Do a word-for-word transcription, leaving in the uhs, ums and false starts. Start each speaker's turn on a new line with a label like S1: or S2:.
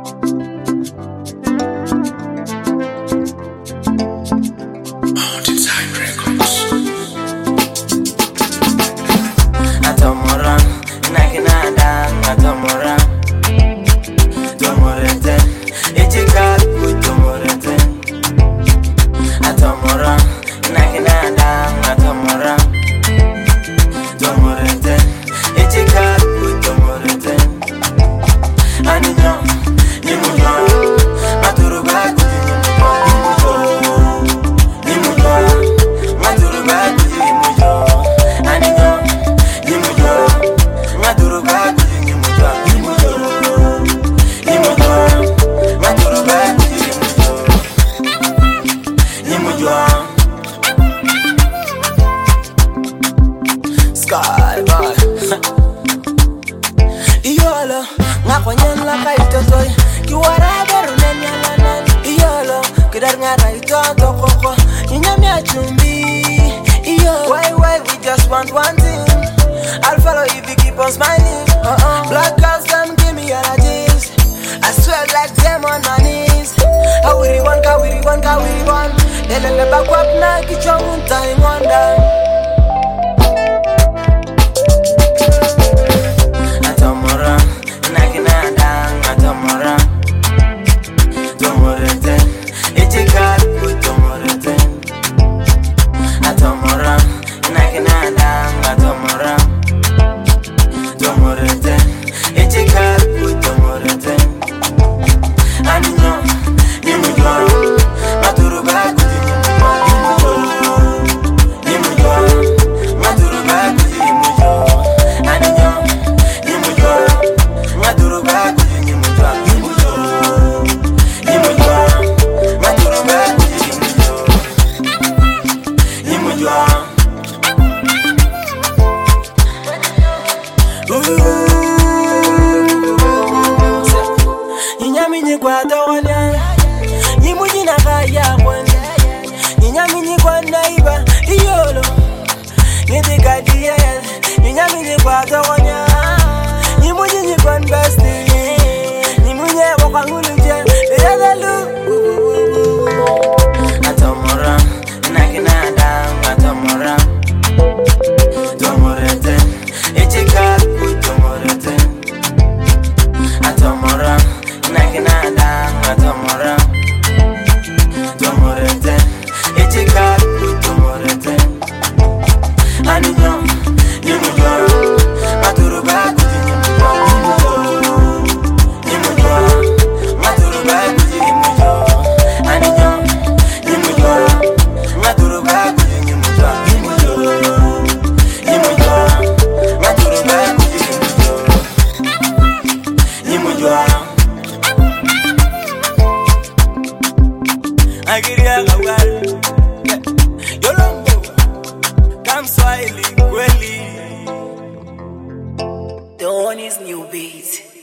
S1: Atomora, nakinada, atomora, tomorete, etika, tomorete, atomora, nakinada, atomora, tomorete, etika, tomorete, anino, nimuno, maturuba, nimuno, nimuno, maturuba, nimuno, anino. Sky boy Iyolo Ngakonyen la kaito toy Kiwara beru nenya lanan Iyolo Kidar ngara ito tokoko Inyami achumbi Iyolo Why why we just want one thing I'll follow if you keep on smiling uh-uh. Black girls come give me allergies I swear like them on my knees Kawiri one, kawiri one, kawiri one Lelele bakwap na kichongun time wonder Ninyamini kwa tonya Nimuji na kaya kwenye Ninyamini kwa naiba Iyolo Nidika diye Ninyamini kwa tonya Nimuji kwa besti Nimunye waka nguluje Yadalu Atomora Nakinada Atomora Tomorete Echika Tomorete Atomora Nakinada Atomora Tomorete Echika Tomorete Anino Nimuno Maturuba Nimuno Nimuno Maturuba Nimuno Anino Nimuno Maturuba Nimuno Nimuno Nimuno Maturuba Nimuno Agiria gawal Yolongo Kam Swahili kweli
S2: The one is new beat.